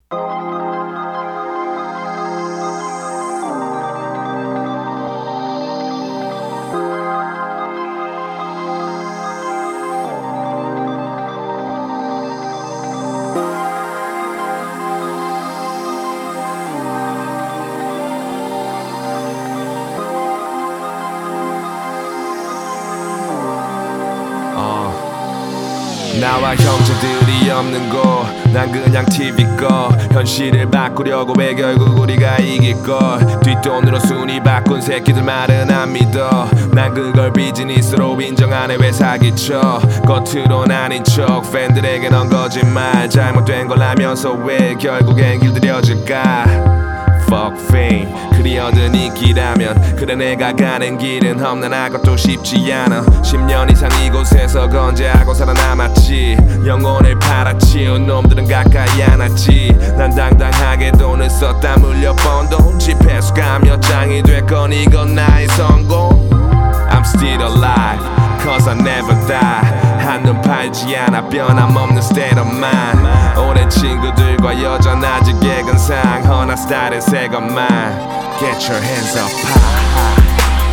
나와 형제들이 없는 곳 난 그냥 TV 꺼 현실을 바꾸려고 해 결국 우리가 이길걸 뒷돈으로 순위 바꾼 새끼들 말은 안 믿어 난 그걸 비즈니스로 인정 안 해 왜 사기쳐 겉으론 아닌 척 팬들에게 넌 거짓말 잘못된 걸 알면서 왜 결국엔 길들여질까 Fuck fame 그리 얻은 인기라면 그래 내가 가는 길은 험난하고도 쉽지 않아 10년 이상 이곳에서 건재하고 살아남았지 영혼을 팔아치운 놈들은 가까이 안 왔지 난 당당하게 돈을 썼다 물려번 돈 지폐수가 몇 장이 됐건 이건 나의 성공 I'm still alive cause I never die 한눈 팔지 않아 변함없는 state of mind 오랜 친구들과 여전하지 개근상 허나 스타일은 새 것만 Get your hands up high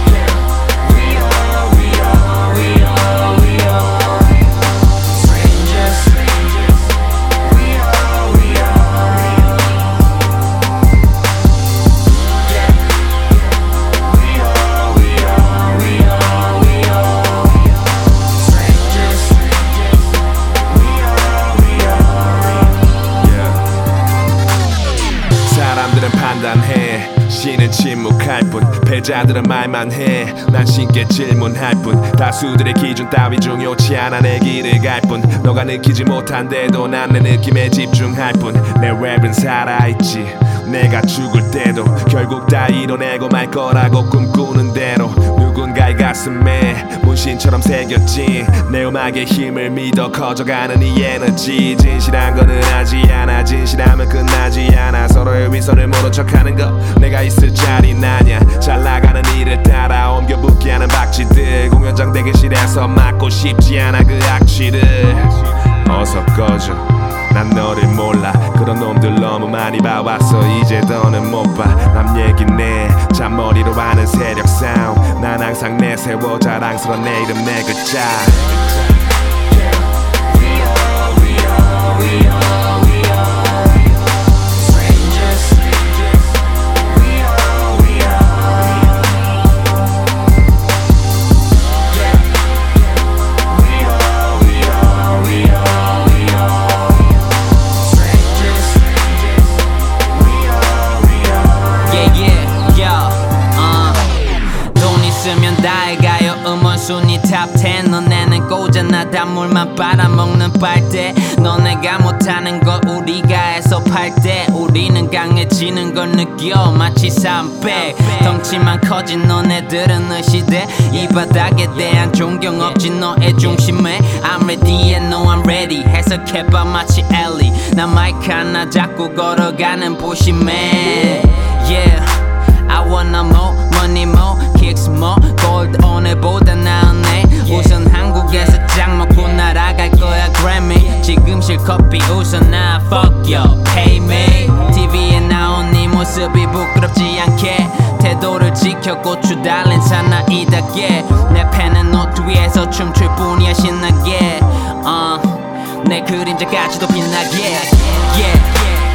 사람들은 판단해 신은 침묵할 뿐 패자들은 말만 해난 신께 질문할 뿐 다수들의 기준 따위 중요치 않아 내 길을 갈 뿐 너가 느끼지 못한데도 난 내 느낌에 집중할 뿐 내 랩은 살아있지 내가 죽을 때도 결국 다 이뤄내고 말 거라고 꿈꾸는 대로 누군가의 가슴에 문신처럼 새겼지 내 음악의 힘을 믿어 커져가는 이 에너지 진실한 거는 하지 않아 진실하면 끝나지 않아 서로의 위선을 모른 척하는 거 내가 있을 자리는 아냐 잘 나가는 일을 따라 옮겨 붙게 하는 박쥐들 공연장 대기실에서 맡고 싶지 않아 그 악취를 어서 꺼져 난 너를 몰라 그런 놈들 너무 많이 봐왔어 이제 더는 못 봐 남 얘기네 잔머리로 하는 세력 싸움 난 항상 내세워 자랑스러운 내 이름 내 글자 다 해가요 음원순위 탑10 너네는 꼬잖아 단물만 빨아먹는 빨대 너네가 못하는 거 우리가 해서 팔때 우리는 강해지는 걸 느껴 마치 300 덩치만 커진 너네들은 의시돼 이 바닥에 대한 존경 없지 너의 중심에 I'm ready and no I'm ready 해석해봐 마치 엘리 나 마이크 하나 잡고 걸어가는 부시맨 Yeah I wanna more money more kicks more gold 오늘보다 나은네 우선 한국에서 짱 먹고 날아갈 거야 Grammy 지금 실컷 비웃어 나 fuck you pay me TV에 나온 네 모습이 부끄럽지 않게 태도를 지켜 고추 달린 사나이답게 내 팬은 노트 위에서 춤출 뿐이야 신나게 내 그림자까지도 빛나게 Yeah